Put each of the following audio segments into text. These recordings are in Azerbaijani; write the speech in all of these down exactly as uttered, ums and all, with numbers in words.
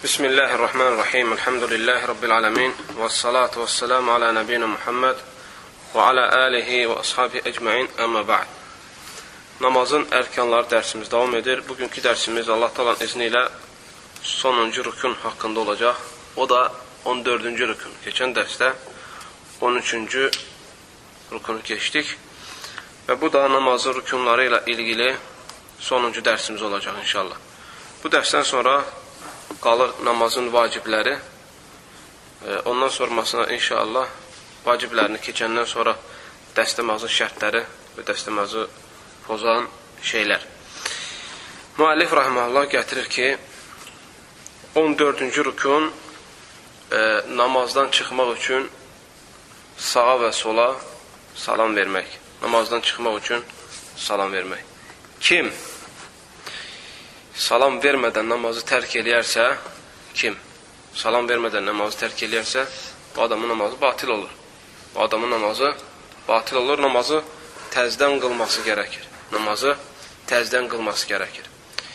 Bismillahirrahmanirrahim. Elhamdülillahi Rabbil alemin. Vessalatu vesselamu ala nebiyyina Muhammed ve ala alihi ve ashabihi ecmain. Amma ba'd. Namazın erkanları dərsimiz davam edir. Bugünkü dərsimiz Allah Taala'nın izni ilə sonuncu rükün haqqında olacaq. O da on dördüncü rükün. Keçən dərsdə on üçüncü rükünü keçdik. Və bu da namazın rükünləri ilə ilgili sonuncu dərsimiz olacaq inşallah. Bu dərsdən sonra qalır namazın vacibləri. Ondan sonrasına inşallah vaciblərini keçəndən sonra dəstəmazın şərtləri və dəstəmazı pozan şeylər. Müəllif rahimehullah gətirir ki, on dördüncü rükün e, namazdan çıxmaq üçün sağa və sola salam vermək. Namazdan çıxmaq üçün salam vermək. Kim salam vermədən namazı tərk eləyərsə, kim salam vermədən namazı tərk eləyərsə, bu adamın namazı batil olur. Bu adamın namazı batil olur, namazı təzdən qılması gərəkir. Namazı təzdən qılması gərəkir.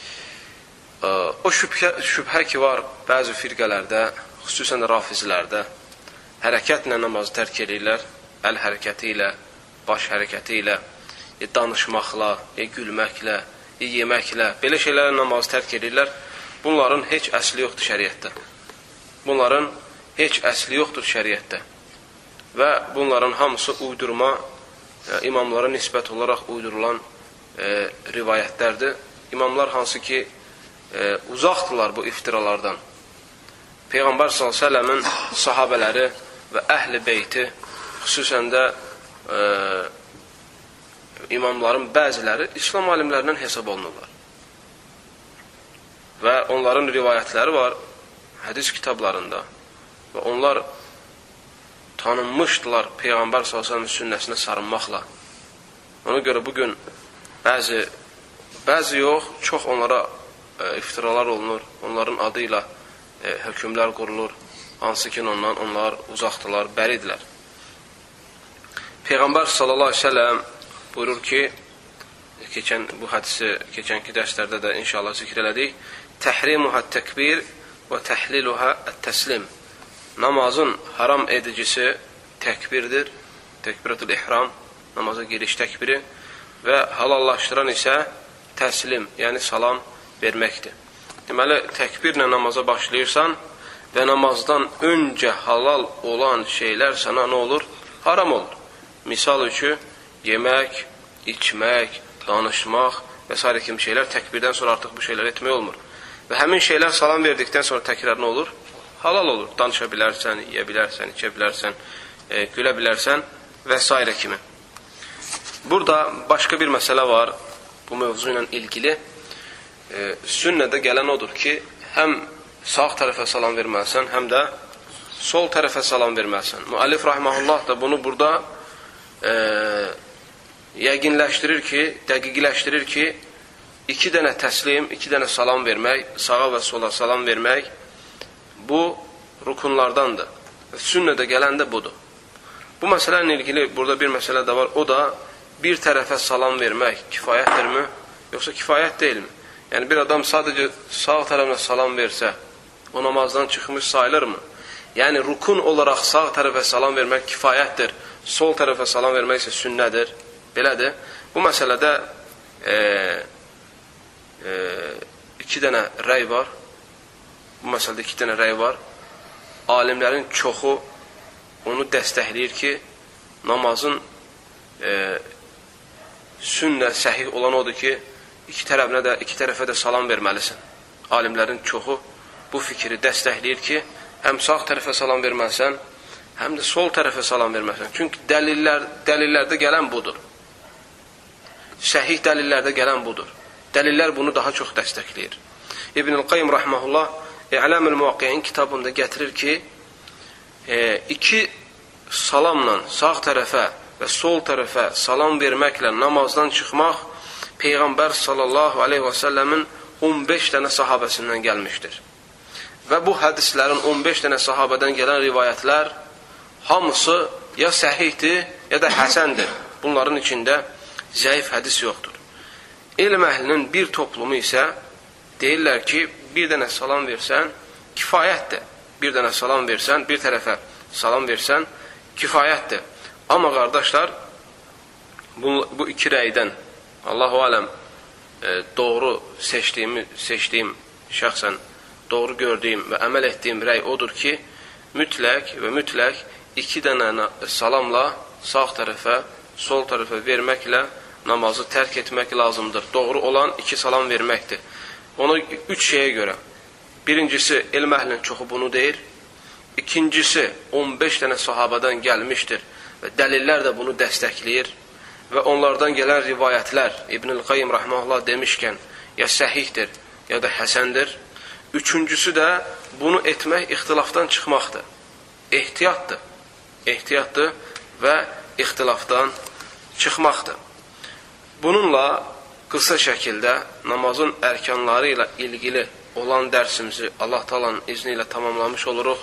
O şübhə, şübhə ki var bəzi firqələrdə, xüsusən də rafizlərdə, hərəkətlə namazı tərk eləyirlər, əl hərəkəti ilə, baş hərəkəti ilə, ya danışmaqla, ya gülməklə, ya yeməklə, belə şeylərlə namazı tərk edirlər. Bunların heç əsli yoxdur şəriətdə. Bunların heç əsli yoxdur şəriətdə. Və bunların hamısı uydurma, e, imamlara nisbət olaraq uydurulan e, rivayətlərdir. İmamlar hansı ki, e, uzaqdırlar bu iftiralardan. Peyğəmbər sallallahu əleyhi və səlləmin sahabələri və əhl-i beyti, xüsusən də e, imamların bəziləri İslam alimlərindən hesab olunurlar. Və onların rivayətləri var hədis kitablarında və onlar tanınmışdılar Peyğəmbər sallallahu əleyhi və səlləmin sünnəsinə sarınmaqla. Ona görə bugün bəzi, bəzi yox, çox onlara e, iftiralar olunur, onların adı ilə e, hökmlər qurulur, hansı ki ondan onlar uzaqdılar, bəridilər. Peyğəmbər sallallahu əleyhi və səlləm buyurur ki, keçən, bu hədisi keçənki dərslərdə də inşallah zikr elədik, təhrimuhə təkbir və təhliluhə ət-təslim. Namazın haram edicisi təkbirdir, təkbiratul ihram, namaza giriş təkbiri və halallaşdıran isə təslim, yəni salam verməkdir. Deməli, təkbirlə namaza başlayırsan və namazdan öncə halal olan şeylər sana nə olur? Haram olur. Misal üçün, yemək, içmək, danışmaq və s. kimi şeylər təkbirdən sonra artıq bu şeylər etmək olmur. Və həmin şeylər salam verdikdən sonra təkrar nə olur? Halal olur. Danışa bilərsən, yeyə bilərsən, içə bilərsən, e, gülə bilərsən və s. kimi. Burada başqa bir məsələ var bu mövzu ilə ilgili. E, sünnədə gələn odur ki, həm sağ tərəfə salam verməlisən, həm də sol tərəfə salam verməlisən. Müəllif rahimehullah da bunu burada e, yəqinləşdirir ki, dəqiqləşdirir ki, iki dənə təslim, iki dənə salam vermək, sağa və sola salam vermək, bu rukunlardandır. Sünnədə gələn də budur. Bu məsələ ilə ilgili burada bir məsələ də var, o da bir tərəfə salam vermək kifayətdirmi, yoxsa kifayət deyilmi? Yəni bir adam sadəcə sağ tərəfə salam versə, o namazdan çıxmış sayılırmı? Yəni rukun olaraq sağ tərəfə salam vermək kifayətdir, sol tərəfə salam vermək isə sünnədir. Belədir. Bu məsələdə e, e, iki dənə rəy var. Bu məsələdə iki dənə rəy var. Alimlərin çoxu onu dəstəkləyir ki, namazın e, sünnə, səhih olan odur ki, iki tərəfinə də, iki tərəfə də salam verməlisən. Alimlərin çoxu bu fikri dəstəkləyir ki, həm sağ tərəfə salam verməlisən, həm də sol tərəfə salam verməlisən. Çünki dəlillər, dəlillərdə gələn budur. Səhih dəlillərdə gələn budur. Dəlillər bunu daha çox dəstəkləyir. İbn-i Qayyim rahmehullah İ'lamul Muwaqqi'in kitabında gətirir ki, e, iki salamla sağ tərəfə və sol tərəfə salam verməklə namazdan çıxmaq Peyğəmbər sallallahu aleyhi və səlləmin on beş dənə sahabəsindən gəlmişdir. Və bu hədislərin on beş dənə sahabədən gələn rivayətlər hamısı ya səhihdir, ya da həsəndir. Bunların içində zəif hədis yoxdur. Elm əhlinin bir toplumu isə deyirlər ki, bir dənə salam versən, kifayətdir. Bir dənə salam versən, bir tərəfə salam versən, kifayətdir. Amma qardaşlar, bu, bu iki rəydən Allahu aləm e, doğru seçdiyim, seçdiyim şəxsən doğru gördüyüm və əməl etdiyim rəy odur ki, mütləq və mütləq iki dənə salamla sağ tərəfə, sol tərəfə verməklə namazı tərk etmək lazımdır. Doğru olan iki salam verməkdir. Onu üç şeyə görə. Birincisi, elm əhlinin çoxu bunu deyir. İkincisi, on beş dənə sahabadan gəlmişdir və dəlillər də bunu dəstəkləyir. Və onlardan gələn rivayətlər, İbn-i Qayyim Rəhməhullah demişkən, ya səhihdir, ya da həsəndir. Üçüncüsü də bunu etmək ixtilafdan çıxmaqdır. Ehtiyatdır. Ehtiyatdır və ixtilafdan çıxmaqdır. Bununla qısa şəkildə namazın ərkanları ilə ilgili olan dərsimizi Allah Taala'nın izni ilə tamamlamış oluruq.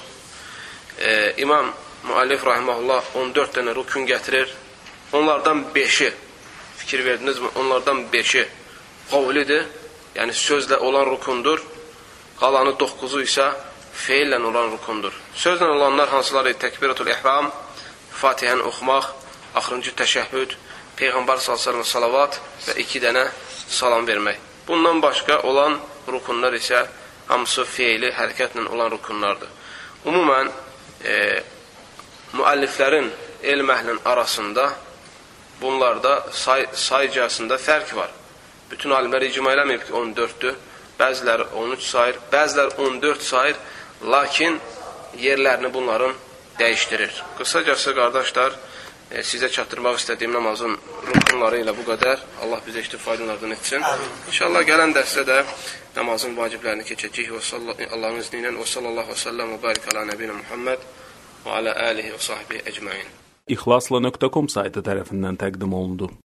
Ee, İmam Müəllif Rahiməhullah on dörd dənə rükün gətirir. Onlardan beşi, fikir verdinizmi? Onlardan beşi qavlidir, yəni sözlə olan rükundur. Qalanı doqquzu isə feillə olan rükundur. Sözlə olanlar hansıları? Təkbiratul ihram, Fatihəni oxumaq, axırıncı təşəhhüd, Peyğəmbər sallallahu əleyhi və səlləm salavat və iki dənə salam vermək. Bundan başqa olan rukunlar isə hamısı feili, hərəkətlə olan rukunlardır. Ümumən, e, müəlliflərin, elm əhlinin arasında bunlarda say, saycasında fərq var. Bütün alimlər icma eləməyib ki, on dörddür, bəziləri on üç sayır, bəziləri on dörd sayır, lakin yerlərini bunların dəyişdirir. Qısacası, qardaşlar, e, sizə çatdırmaq istədiyim namazın rukunları ilə bu qədər. Allah bizə işdə faydalardan etsin. İnşallah gələn dərsdə də namazın vaciblərini keçəcəyik. Allahın izni ilə və sallallahu və səlləm və barik alə nəbinə Muhammed və alə alihi və sahbihi əcməin. İxlasla nöqtə com saytı tərəfindən təqdim olundu.